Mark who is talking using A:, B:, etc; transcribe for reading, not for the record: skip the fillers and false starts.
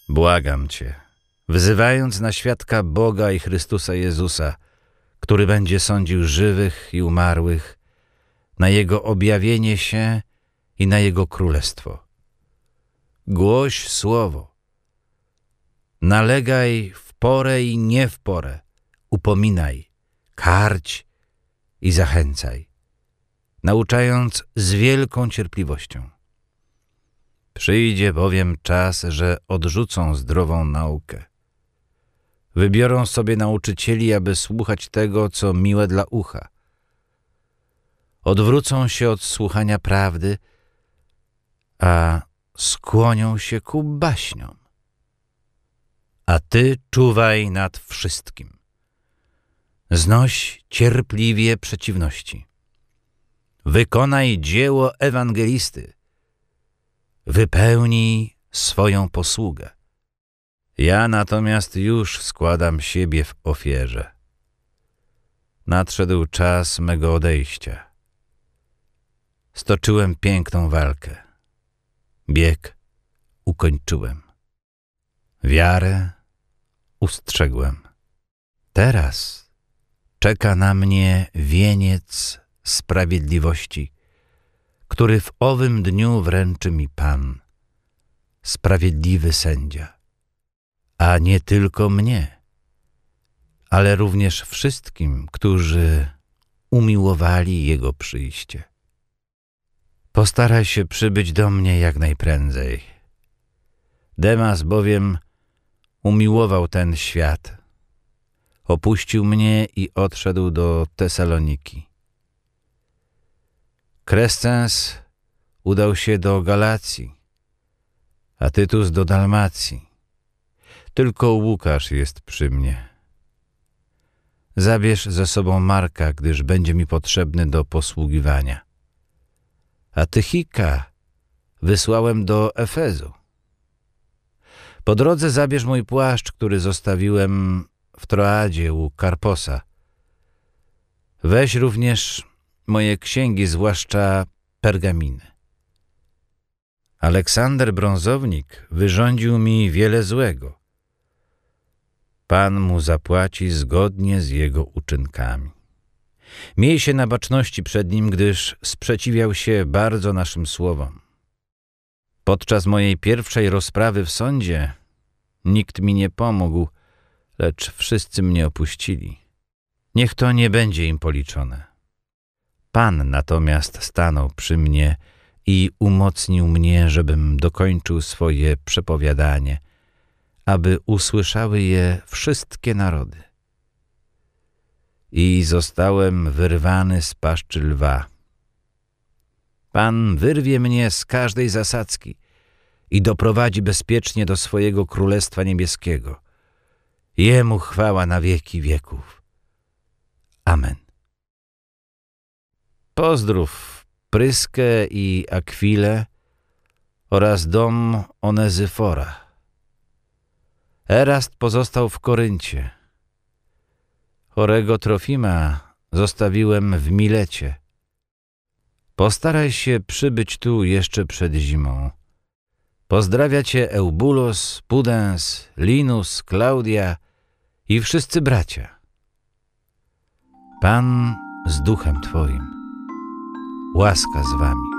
A: Błagam Cię, wzywając na świadka Boga i Chrystusa Jezusa, który będzie sądził żywych i umarłych, na Jego objawienie się i na Jego królestwo. Głoś słowo. Nalegaj w porę i nie w porę. Upominaj, karć i zachęcaj, nauczając z wielką cierpliwością. Przyjdzie bowiem czas, że odrzucą zdrową naukę. Wybiorą sobie nauczycieli, aby słuchać tego, co miłe dla ucha. Odwrócą się od słuchania prawdy, a skłonią się ku baśniom. A Ty czuwaj nad wszystkim. Znoś cierpliwie przeciwności. Wykonaj dzieło ewangelisty. Wypełnij swoją posługę. Ja natomiast już składam siebie w ofierze. Nadszedł czas mego odejścia. Stoczyłem piękną walkę. Bieg ukończyłem. Wiarę ustrzegłem. Teraz czeka na mnie wieniec sprawiedliwości, który w owym dniu wręczy mi Pan, sprawiedliwy sędzia. A nie tylko mnie, ale również wszystkim, którzy umiłowali Jego przyjście. Postaraj się przybyć do mnie jak najprędzej. Demas bowiem umiłował ten świat. Opuścił mnie i odszedł do Tesaloniki. Krescens udał się do Galacji, a Tytus do Dalmacji. Tylko Łukasz jest przy mnie. Zabierz ze sobą Marka, gdyż będzie mi potrzebny do posługiwania. A Tychika wysłałem do Efezu. Po drodze zabierz mój płaszcz, który zostawiłem w Troadzie u Karposa. Weź również moje księgi, zwłaszcza pergaminy. Aleksander Brązownik wyrządził mi wiele złego. Pan mu zapłaci zgodnie z jego uczynkami. Miej się na baczności przed nim, gdyż sprzeciwiał się bardzo naszym słowom. Podczas mojej pierwszej rozprawy w sądzie nikt mi nie pomógł, lecz wszyscy mnie opuścili. Niech to nie będzie im policzone. Pan natomiast stanął przy mnie i umocnił mnie, żebym dokończył swoje przepowiadanie, aby usłyszały je wszystkie narody. I zostałem wyrwany z paszczy lwa. Pan wyrwie mnie z każdej zasadzki i doprowadzi bezpiecznie do swojego Królestwa Niebieskiego. Jemu chwała na wieki wieków. Amen. Pozdrów Pryskę i Akwilę oraz dom Onezyfora. Erast pozostał w Koryncie. Chorego Trofima zostawiłem w Milecie. Postaraj się przybyć tu jeszcze przed zimą. Pozdrawia Cię Eubulos, Pudens, Linus, Klaudia i wszyscy bracia. Pan z duchem Twoim. Łaska z Wami.